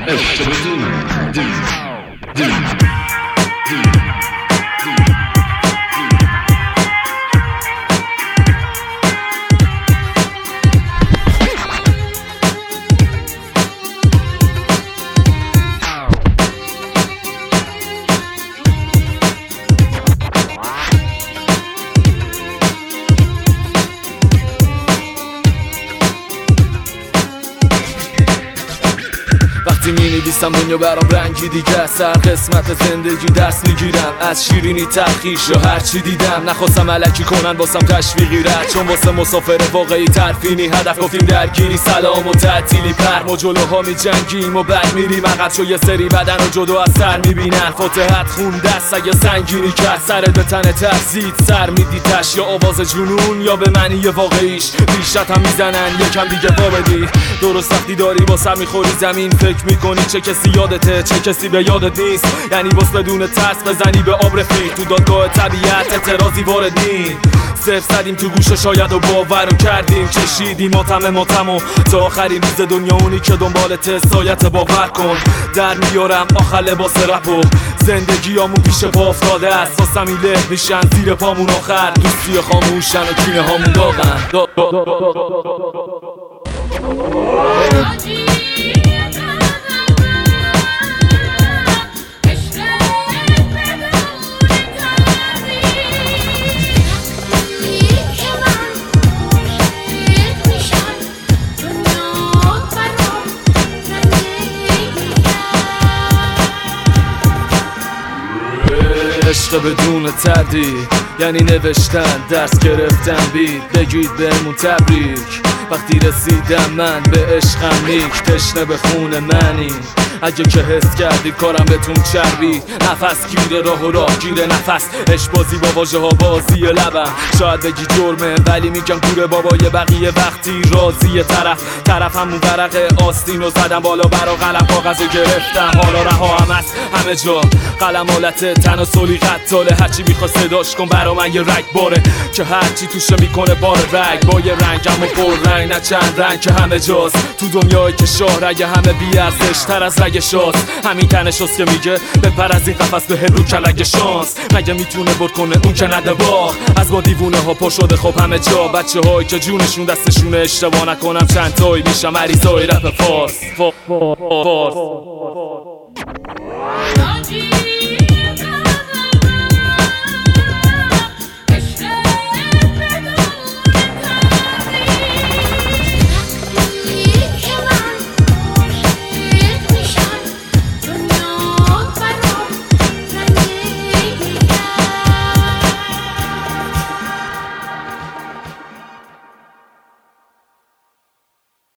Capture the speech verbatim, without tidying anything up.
عشق بدون دین دین وقتی می نویسم دنیا برام رنگی دیگه، سر قسمت زندگی دست میگیرم از شیرینی تلخیش یا هرچی دیدم. نخواستم علکی کنن واسم تشویقی رد، چون واسه مسافر واقعی ترفینی هدف گفتیم درگیری سلام و تعطیلی پرم و جلوها می جنگیم و بعد میریم عقب، چون یه سری بدن و جدا از سر میبینن. فاتحت خون دست اگه سنگینی کرد سرت به تن ترسید سر میدیدش، یا آواز جنون یا به معنی واقعیش ریشت هم میزنن یکم دیگه بابدی. درست وقتی داری با سر میخوری زمین فکر میکنی چه کسی یادته چه کسی به یادت نیست، یعنی باز بدون ترس بزنی به آب رفیق تو دادگاه طبیعت اعتراضی وارد نی. صرف زدیم تو گوش شاید و باورو کردیم کشیدیم ماتم ماتم و تا آخرین روز دنیا اونی که دنبالت سایت باور کن. در میارم آخر لباس رپ و زندگیامون پیش پا افتاده است، واسم این له میشن زیر پامون آخر دوستی خاموشن و کینه هامون داغن. عشق بدون تردید یعنی نوشتن درس گرفتن بید بگید بهمون تبریک. وقتی رسیدم من به عشقم نیک تشنه به خون منی، اگه که حس کردی کارم بهتون چربید. نفس گیره راه و راه گیره نفس عشق بازی با واژه ها بازی لبم. شاید بگی جرمه ولی میگم گوره بابای بقیه وقتی راضی طرف طرف همون ورق آستینو زدم بالا برا قلم کاغذو گرفتم حالا رها هم هست همه جا قلم حالت تناسلی قتاله، هرچی میخواد صداش کن برا من یه رگ باره که هرچی توشه میکنه بار رگ با یه رنگ اما پر رنگ نه چند رنگ که همه جاست تو دنیایی که شاه رگ همه بی ارزش تر از رگ شاست. همین تنش هست که میگه بپر از این قفس به هلو کلگ شانس، مگه میتونه برد کنه اون که نده باخ. از با دیوونه ها پا شده خب همه جا بچه هایی که جونشون دستشونه اشتباه نکنم چند تایی میشم عریضای رپ فارس.